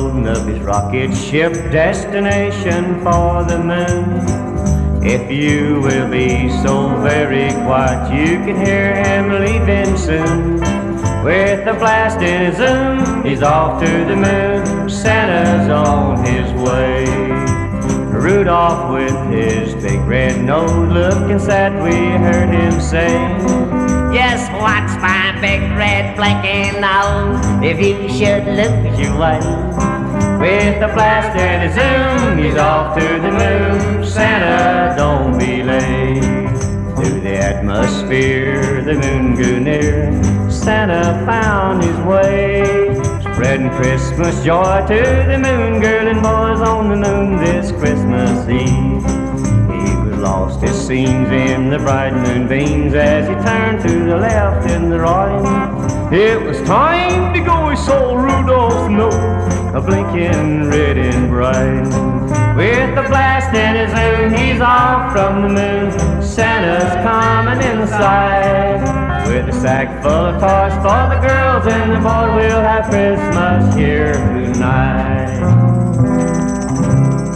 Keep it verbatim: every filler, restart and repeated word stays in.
loading up his rocket ship, destination for the moon. If you will be so very quiet, you can hear him leaving soon. With a blast in his zoom, he's off to the moon. Santa's on his way. Rudolph with his big red nose, looking sad, we heard him say, just watch my big red blinking nose if you should lose your way. With a blast in his zoom, he's off to the moon. Santa, don't be late. Through the atmosphere, the moon grew near. Santa found his way, spreading Christmas joy to the moon girl and boys on the moon this Christmas Eve. He was lost, it seems, in the bright moonbeams as he turned to the left in the right. It was time to go, he saw Rudolph's nose, a blinking red and bright. With a blast in his zoom, he's off from the moon. Santa's coming inside with a sack full of toys for the girls and the boys. We'll have Christmas here tonight.